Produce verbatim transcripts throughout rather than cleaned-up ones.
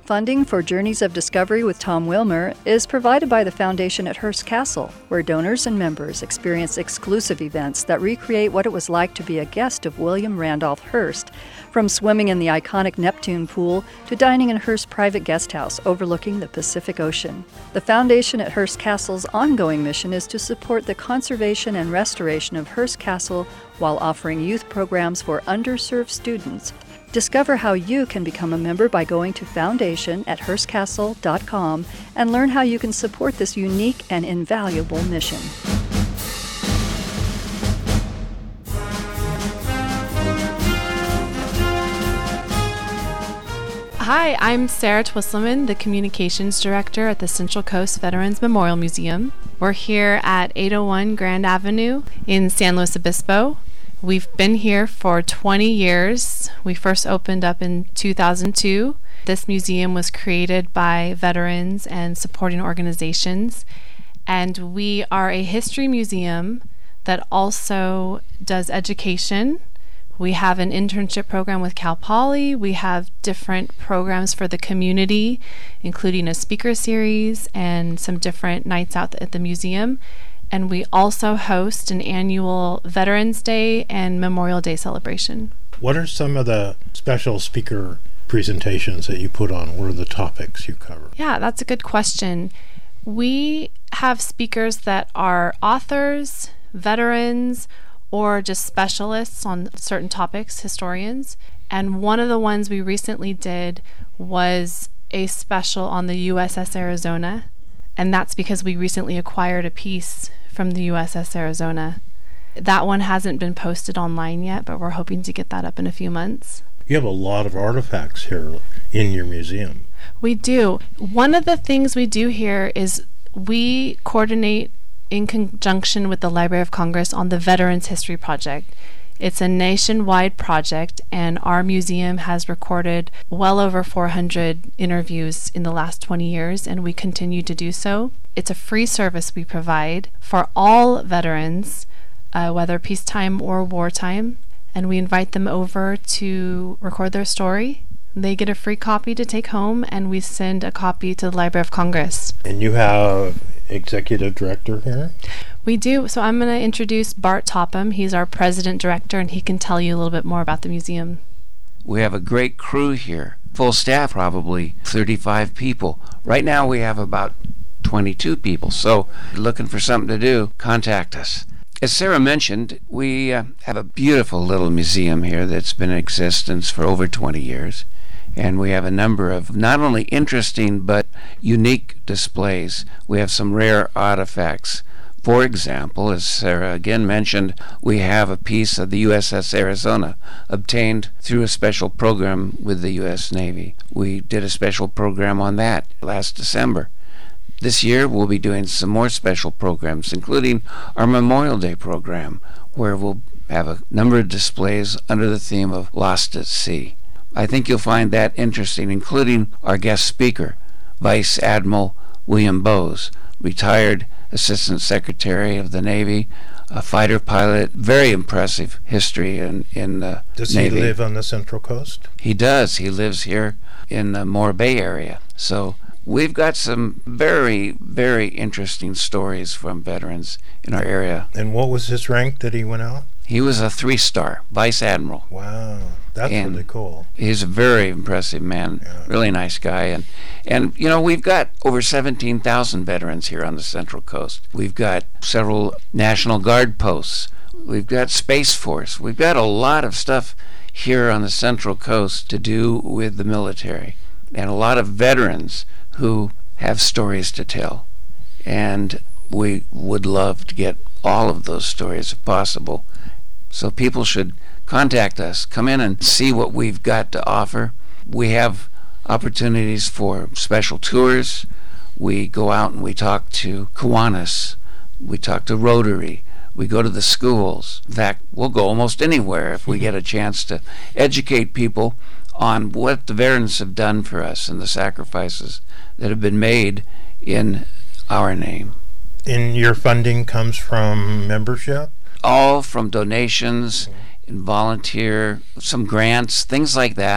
Funding for Journeys of Discovery with Tom Wilmer is provided by the Foundation at Hearst Castle, where donors and members experience exclusive events that recreate what it was like to be a guest of William Randolph Hearst, from swimming in the iconic Neptune pool to dining in Hearst's private guest house overlooking the Pacific Ocean. The Foundation at Hearst Castle's ongoing mission is to support the conservation and restoration of Hearst Castle while offering youth programs for underserved students. Discover how you can become a member by going to foundation at hearst castle dot com and learn how you can support this unique and invaluable mission. Hi, I'm Sarah Twisselman, the Communications Director at the Central Coast Veterans Memorial Museum. We're here at eight oh one Grand Avenue in San Luis Obispo. We've been here for twenty years. We first opened up in two thousand two. This museum was created by veterans and supporting organizations, and we are a history museum that also does education. We have an internship program with Cal Poly. We have different programs for the community, including a speaker series and some different nights out at the museum. And we also host an annual Veterans Day and Memorial Day celebration. What are some of the special speaker presentations that you put on? What are the topics you cover? Yeah, that's a good question. We have speakers that are authors, veterans, or just specialists on certain topics, historians. And one of the ones we recently did was a special on the U S S Arizona. And that's because we recently acquired a piece from the U S S Arizona. That one hasn't been posted online yet, but we're hoping to get that up in a few months. You have a lot of artifacts here in your museum. We do. One of the things we do here is we coordinate in conjunction with the Library of Congress on the Veterans History Project. It's a nationwide project, and our museum has recorded well over four hundred interviews in the last twenty years, and we continue to do so. It's a free service we provide for all veterans, uh, whether peacetime or wartime, and we invite them over to record their story. They get a free copy to take home, and we send a copy to the Library of Congress. And you have executive director here? We do. So I'm going to introduce Bart Topham. He's our president director, and he can tell you a little bit more about the museum. We have a great crew here. Full staff, probably thirty-five people. Right now we have about twenty-two people. So if you're looking for something to do, contact us. As Sarah mentioned, we uh, have a beautiful little museum here that's been in existence for over twenty years. And we have a number of not only interesting but unique displays. We have some rare artifacts. For example, as Sarah again mentioned, we have a piece of the U S S Arizona obtained through a special program with the U S Navy. We did a special program on that last December. This year we'll be doing some more special programs, including our Memorial Day program, where we'll have a number of displays under the theme of Lost at Sea. I think you'll find that interesting, including our guest speaker, Vice Admiral William Bowes, retired Assistant Secretary of the Navy, a fighter pilot, very impressive history in, in the Does Navy. he live on the Central Coast? He does. He lives here in the Moore Bay area. So we've got some very, very interesting stories from veterans in our area. And what was his rank that he went out? He was a three-star Vice Admiral. Wow, that's And really cool. He's a very impressive man, Yeah. really nice guy. And, and you know, we've got over seventeen thousand veterans here on the Central Coast. We've got several National Guard posts. We've got Space Force. We've got a lot of stuff here on the Central Coast to do with the military. And a lot of veterans who have stories to tell. And we would love to get all of those stories if possible. So people should contact us, come in and see what we've got to offer. We have opportunities for special tours. We go out and we talk to Kiwanis. We talk to Rotary. We go to the schools. In fact, we'll go almost anywhere if we get a chance to educate people on what the veterans have done for us and the sacrifices that have been made in our name. And your funding comes from membership? All from donations and volunteer, some grants, things like that.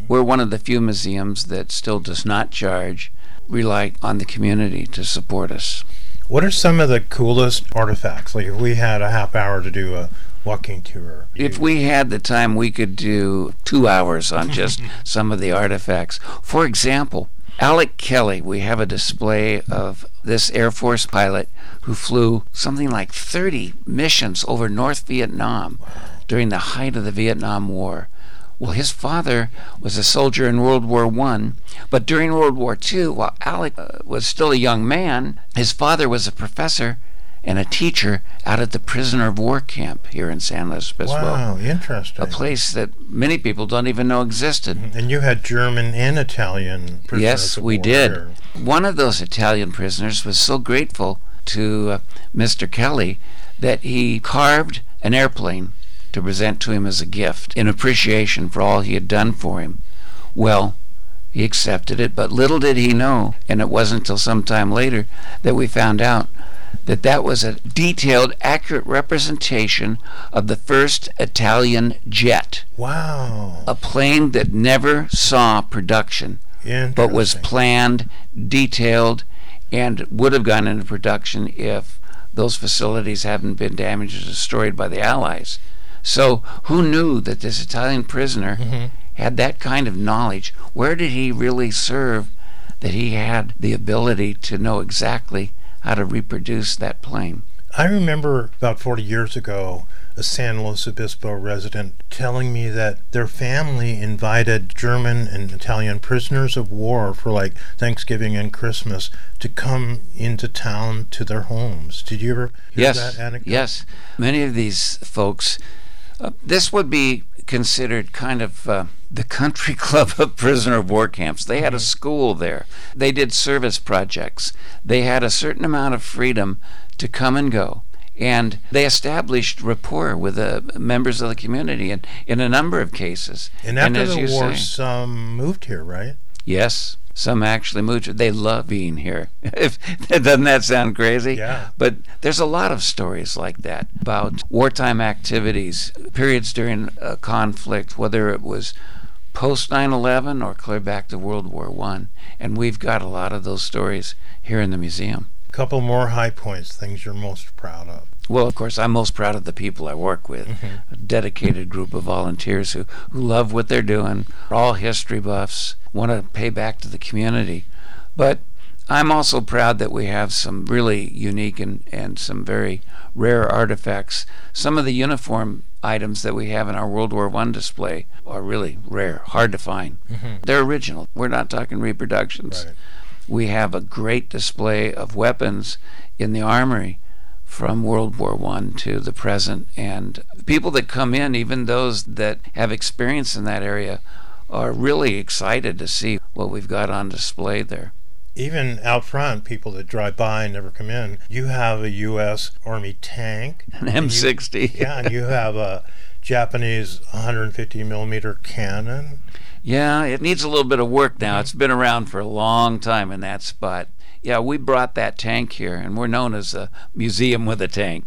We're one of the few museums that still does not charge, rely on the community to support us. What are some of the coolest artifacts? Like if we had a half hour to do a walking tour. If we had the time, we could do two hours on just some of the artifacts. For example, Alec Kelly, we have a display of this Air Force pilot who flew something like thirty missions over North Vietnam during the height of the Vietnam War. Well, his father was a soldier in World War One, but during World War Two, while Alec uh, was still a young man, his father was a professor and a teacher out at the prisoner of war camp here in San Luis Obispo. Wow, interesting. A place that many people don't even know existed. And you had German and Italian prisoners Yes, of we war did. here. One of those Italian prisoners was so grateful to uh, Mister Kelly that he carved an airplane to present to him as a gift in appreciation for all he had done for him. Well, he accepted it, but little did he know, and it wasn't until some time later that we found out that that was a detailed, accurate representation of the first Italian jet, Wow. a plane that never saw production, but was Interesting. planned, detailed, and would have gone into production if those facilities hadn't been damaged or destroyed by the Allies. So who knew that this Italian prisoner Mhm. had that kind of knowledge? Where did he really serve that he had the ability to know exactly how to reproduce that plane? I remember about forty years ago a San Luis Obispo resident telling me that their family invited German and Italian prisoners of war for like Thanksgiving and Christmas to come into town to their homes. Did you ever hear Yes, that anecdote? yes. Many of these folks, uh, this would be considered kind of uh, the country club of prisoner of war camps. They had a school there. They did service projects. They had a certain amount of freedom to come and go. And they established rapport with the members of the community in, in a number of cases. And after as the you war, say, some moved here, right? yes, some actually moved. They love being here. If, doesn't that sound crazy? Yeah. But there's a lot of stories like that about wartime activities, periods during a conflict, whether it was post nine eleven or clear back to World War One. And we've got a lot of those stories here in the museum. Couple more high points, things you're most proud of. Well, of course, I'm most proud of the people I work with, Mhm. a dedicated group of volunteers who, who love what they're doing, are all history buffs, want to pay back to the community. But I'm also proud that we have some really unique and, and some very rare artifacts. Some of the uniform items that we have in our World War One display are really rare, hard to find. Mhm. They're original. We're not talking reproductions. Right. We have a great display of weapons in the armory from World War One to the present, and people that come in, even those that have experience in that area, are really excited to see what we've got on display there. Even out front, people that drive by and never come in, you have a U S Army tank. An and M you- sixty. Yeah, and you have a Japanese one hundred fifty millimeter cannon. Yeah, it needs a little bit of work now. It's been around for a long time in that spot. Yeah, we brought that tank here, and we're known as a museum with a tank.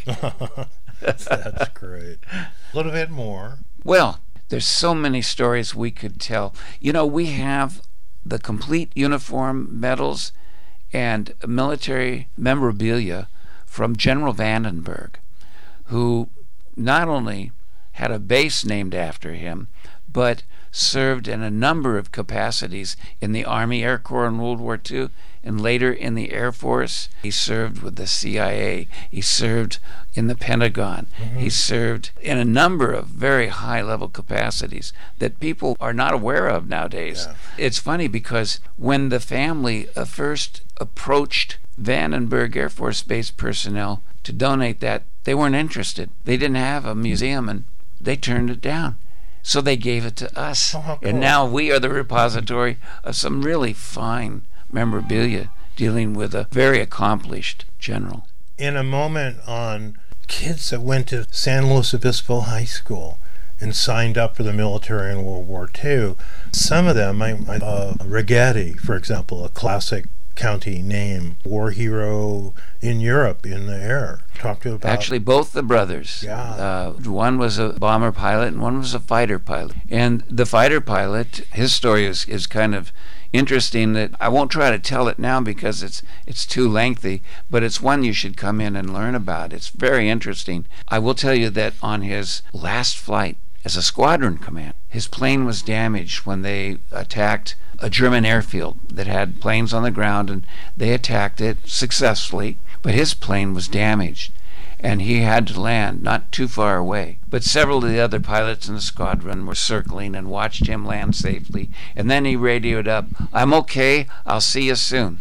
That's great. A little bit more. Well, there's so many stories we could tell. You know, we have the complete uniform medals and military memorabilia from General Vandenberg, who not only had a base named after him, but served in a number of capacities in the Army Air Corps in World War Two, and later in the Air Force. He served with the C I A. He served in the Pentagon. Mm-hmm. He served in a number of very high-level capacities that people are not aware of nowadays. Yeah. It's funny because when the family uh, first approached Vandenberg Air Force Base personnel to donate that, they weren't interested. They didn't have a museum, and they turned it down. So they gave it to us. Oh, how cool. And now we are the repository of some really fine memorabilia dealing with a very accomplished general. In a moment on kids that went to San Luis Obispo High School and signed up for the military in World War Two, some of them, I, I, uh, Rigetti, for example, a classic county name, war hero in Europe in the air. Talk to about... Actually, both the brothers. Yeah. Uh, one was a bomber pilot and one was a fighter pilot. And the fighter pilot, his story is, is kind of interesting. That I won't try to tell it now because it's it's too lengthy, but it's one you should come in and learn about. It's very interesting. I will tell you that on his last flight as a squadron commander, his plane was damaged when they attacked a German airfield that had planes on the ground, and they attacked it successfully, but his plane was damaged and he had to land not too far away. But several of the other pilots in the squadron were circling and watched him land safely, and then he radioed up, "I'm okay, I'll see you soon."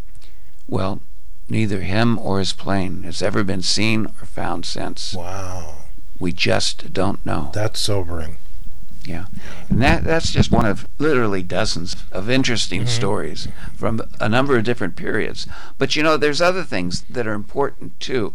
Well, neither him or his plane has ever been seen or found since. Wow. We just don't know. That's sobering. Yeah. And that that's just one of literally dozens of interesting Mm-hmm. stories from a number of different periods. But you know, there's other things that are important too.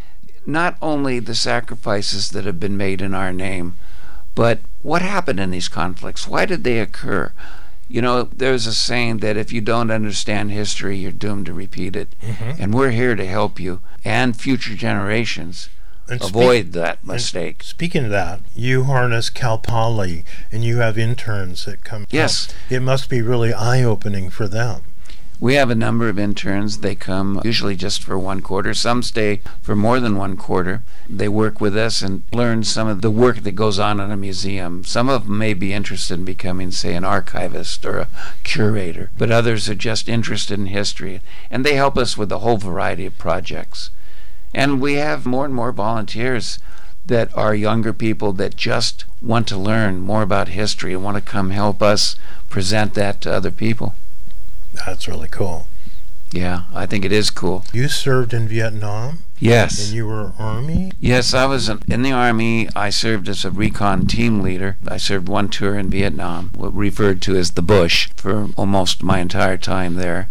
Not only the sacrifices that have been made in our name, but what happened in these conflicts? Why did they occur? You know, there's a saying that if you don't understand history, you're doomed to repeat it. Mm-hmm. And we're here to help you and future generations And avoid speak- that and mistake. Speaking of that, you harness Cal Poly and you have interns that come. Yes. out. It must be really eye-opening for them. We have a number of interns. They come usually just for one quarter. Some stay for more than one quarter. They work with us and learn some of the work that goes on in a museum. Some of them may be interested in becoming, say, an archivist or a curator, but others are just interested in history. And they help us with a whole variety of projects. And we have more and more volunteers that are younger people that just want to learn more about history and want to come help us present that to other people. That's really cool. Yeah, I think it is cool. You served in Vietnam Yes. and you were Army? Yes, I was in the Army. I served as a recon team leader. I served one tour in Vietnam, what referred to as the Bush, for almost my entire time there.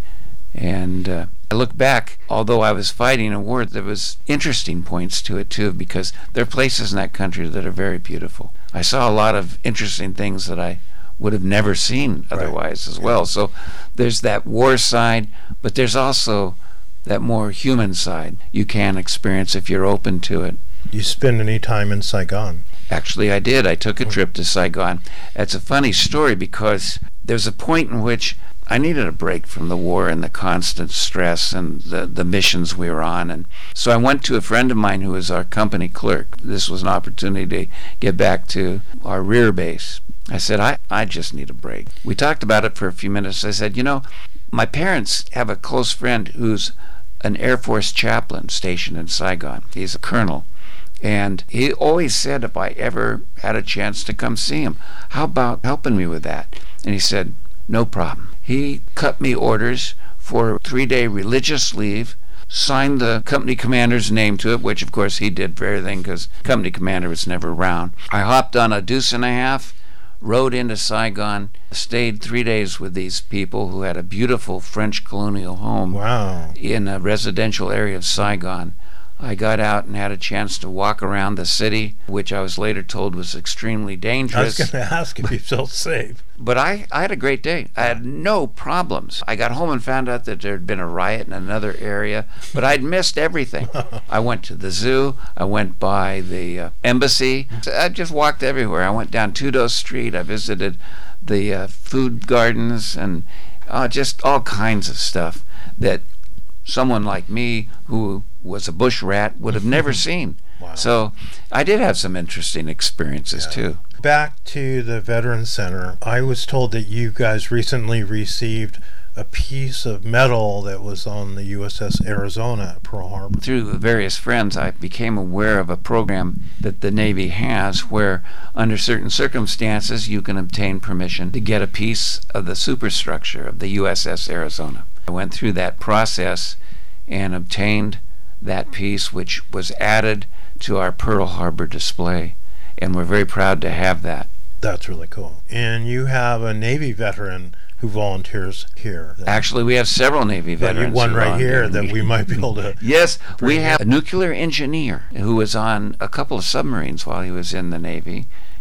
And uh, I look back, although I was fighting a war, there was interesting points to it too, because there are places in that country that are very beautiful. I saw a lot of interesting things that I would have never seen otherwise as well. So there's that war side, but there's also that more human side you can experience if you're open to it. You spend any time in Saigon? Actually, I did. I took a trip to Saigon. It's a funny story because there's a point in which I needed a break from the war and the constant stress and the, the missions we were on. And so I went to a friend of mine who was our company clerk. This was an opportunity to get back to our rear base. I said, I, I just need a break. We talked about it for a few minutes. I said, you know, my parents have a close friend who's an Air Force chaplain stationed in Saigon. He's a colonel. And he always said if I ever had a chance to come see him, how about helping me with that? And he said, no problem. He cut me orders for a three-day religious leave, signed the company commander's name to it, which of course he did for everything because company commander was never around. I hopped on a deuce and a half, rode into Saigon, stayed three days with these people who had a beautiful French colonial home. Wow. In a residential area of Saigon. I got out and had a chance to walk around the city, which I was later told was extremely dangerous. I was going to ask if you felt safe. But I, I had a great day. I had no problems. I got home and found out that there had been a riot in another area, but I'd missed everything. I went to the zoo. I went by the uh, embassy. I just walked everywhere. I went down Tudo Street. I visited the uh, food gardens and uh, just all kinds of stuff that someone like me who was a bush rat would have never seen. Wow. So I did have some interesting experiences Yeah. too. Back to the Veterans Center, I was told that you guys recently received a piece of metal that was on the U S S Arizona at Pearl Harbor. Through various friends, I became aware of a program that the Navy has where, under certain circumstances, you can obtain permission to get a piece of the superstructure of the U S S Arizona. I went through that process and obtained that piece, which was added to our Pearl Harbor display, and we're very proud to have that. That's really cool. And you have a Navy veteran who volunteers here. Actually, we have several Navy But veterans. one who right are on here there. that we might be able to... Yes, we bring have a nuclear engineer who was on a couple of submarines while he was in the Navy,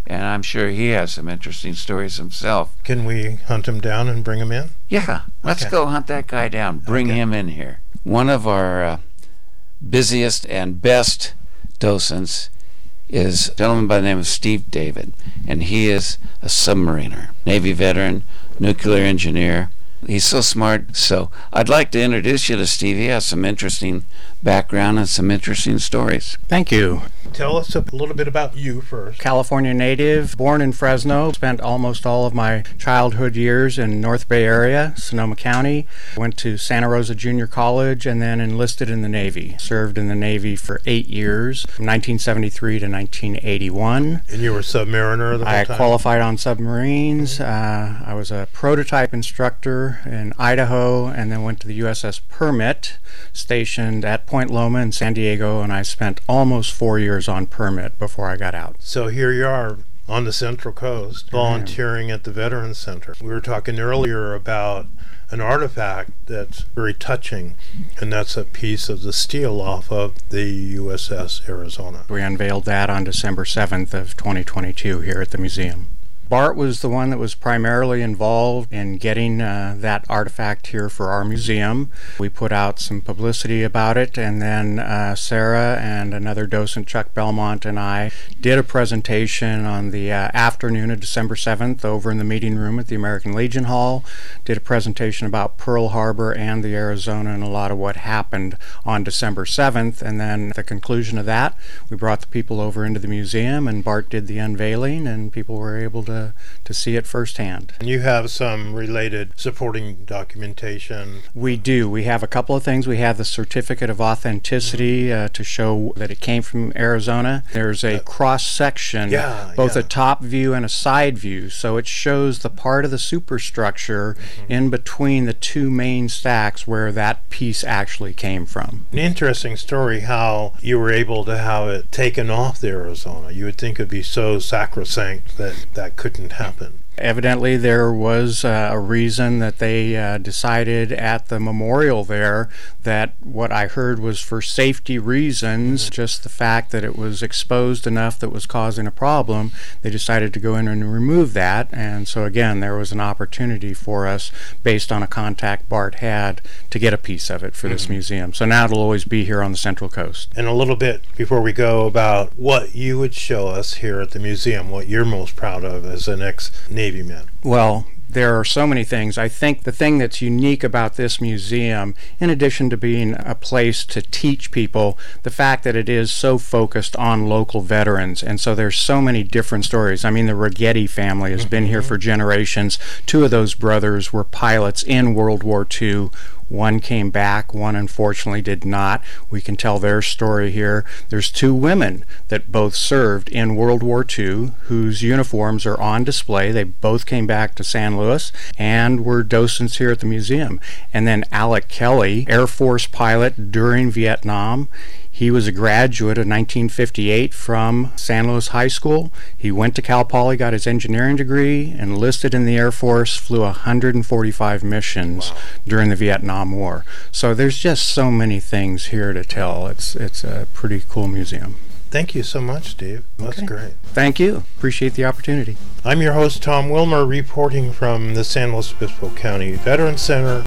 and I'm sure he has some interesting stories himself. Can we hunt him down and bring him in? Yeah, let's Okay. go hunt that guy down. Bring Okay. him in here. One of our uh, busiest and best docents is a gentleman by the name of Steve David, and he is a submariner, Navy veteran, nuclear engineer. He's so smart. So I'd like to introduce you to Steve. He has some interesting background and some interesting stories. Thank you. Tell us a little bit about you first. California native, born in Fresno, spent almost all of my childhood years in North Bay area, Sonoma County. Went to Santa Rosa Junior College and then enlisted in the Navy. Served in the Navy for eight years, from nineteen seventy-three to nineteen eighty-one. And you were a submariner the whole I time? qualified on submarines. Uh, I was a prototype instructor in Idaho and then went to the U S S Permit, stationed at Point Loma in San Diego, and I spent almost four years on permit before I got out. So here you are on the Central Coast, volunteering at the Veterans Center. We were talking earlier about an artifact that's very touching, and that's a piece of the steel off of the U S S Arizona. We unveiled that on December seventh of twenty twenty-two here at the museum. Bart was the one that was primarily involved in getting uh, that artifact here for our museum. We put out some publicity about it, and then uh, Sarah and another docent, Chuck Belmont, and I did a presentation on the uh, afternoon of December seventh over in the meeting room at the American Legion Hall. Did a presentation about Pearl Harbor and the Arizona and a lot of what happened on December seventh, and then at the conclusion of that, we brought the people over into the museum, and Bart did the unveiling, and people were able to to see it firsthand. And you have some related supporting documentation. We do. We have a couple of things. We have the certificate of authenticity uh, to show that it came from Arizona. There's a Uh, cross section, yeah, both yeah. a top view and a side view, so it shows the part of the superstructure Mm-hmm. in between the two main stacks where that piece actually came from. An interesting story how you were able to have it taken off the Arizona. You would think it would be so sacrosanct that that couldn't happen. Evidently, there was uh, a reason that they uh, decided at the memorial there that what I heard was for safety reasons, just the fact that it was exposed enough that was causing a problem, they decided to go in and remove that. And so again, there was an opportunity for us, based on a contact Bart had, to get a piece of it for this museum. So now it'll always be here on the Central Coast. And a little bit before we go about what you would show us here at the museum, what you're most proud of as an ex-Navy man. Well, there are so many things. I think the thing that's unique about this museum, in addition to being a place to teach people, the fact that it is so focused on local veterans, and so there's so many different stories. I mean, the Righetti family has been here for generations. Two of those brothers were pilots in World War Two. One came back, one unfortunately did not. We can tell their story here. There's two women that both served in World War Two whose uniforms are on display. They both came back to San Luis and were docents here at the museum. And then Alec Kelly, Air Force pilot during Vietnam. He was a graduate of nineteen fifty-eight from San Luis High School. He went to Cal Poly, got his engineering degree, enlisted in the Air Force, flew one hundred forty-five missions Wow. during the Vietnam War. So there's just so many things here to tell. It's it's a pretty cool museum. Thank you so much, Steve. That's Okay. great. Thank you. Appreciate the opportunity. I'm your host, Tom Wilmer, reporting from the San Luis Obispo County Veterans Center.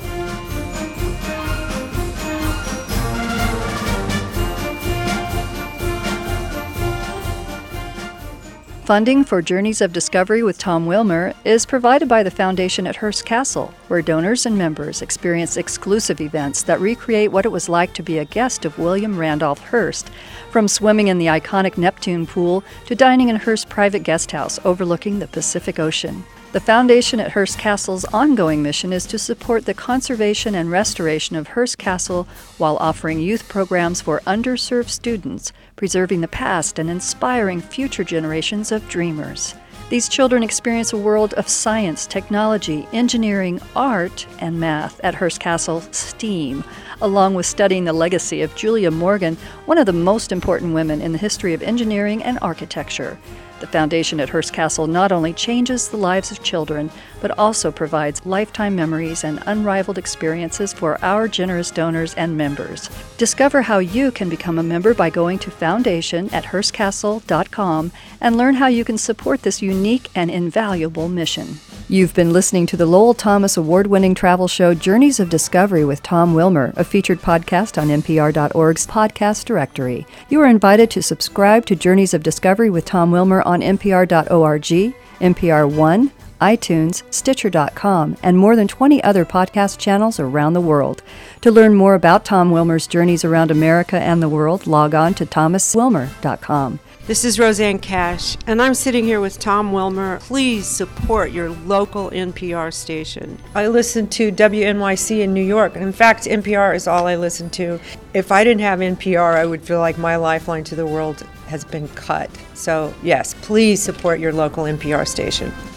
Funding for Journeys of Discovery with Tom Wilmer is provided by the Foundation at Hearst Castle, where donors and members experience exclusive events that recreate what it was like to be a guest of William Randolph Hearst, from swimming in the iconic Neptune pool to dining in Hearst's private guest house overlooking the Pacific Ocean. The Foundation at Hearst Castle's ongoing mission is to support the conservation and restoration of Hearst Castle while offering youth programs for underserved students, preserving the past and inspiring future generations of dreamers. These children experience a world of science, technology, engineering, art, and math at Hearst Castle STEAM, along with studying the legacy of Julia Morgan, one of the most important women in the history of engineering and architecture. The foundation at Hearst Castle not only changes the lives of children, but also provides lifetime memories and unrivaled experiences for our generous donors and members. Discover how you can become a member by going to foundation at hearst castle dot com and learn how you can support this unique and invaluable mission. You've been listening to the Lowell Thomas award-winning travel show Journeys of Discovery with Tom Wilmer, a featured podcast on N P R dot org's podcast directory. You are invited to subscribe to Journeys of Discovery with Tom Wilmer on N P R dot org, N P R One, iTunes, Stitcher dot com, and more than twenty other podcast channels around the world. To learn more about Tom Wilmer's journeys around America and the world, log on to thomas wilmer dot com. This is Roseanne Cash, and I'm sitting here with Tom Wilmer. Please support your local N P R station. I listen to W N Y C in New York. In fact, N P R is all I listen to. If I didn't have N P R, I would feel like my lifeline to the world has been cut. So, yes, please support your local N P R station.